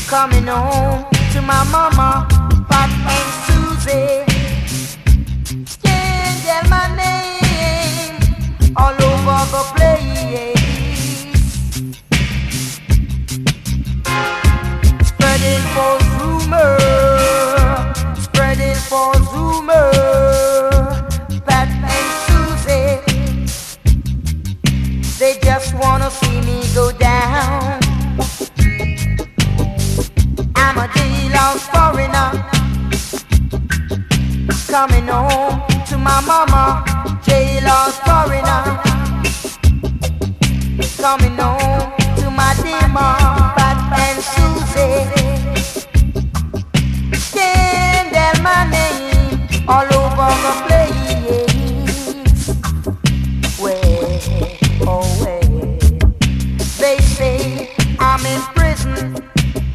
coming home to my mama, Pat and Susie. Change my name all over the place, spreading false rumor, spreading false rumor. Pat and Susie, they just wanna see me go down. I'm a jailhouse foreigner, coming home to my mama. Jailhouse foreigner, coming home to my dear mom, Pat and Susie.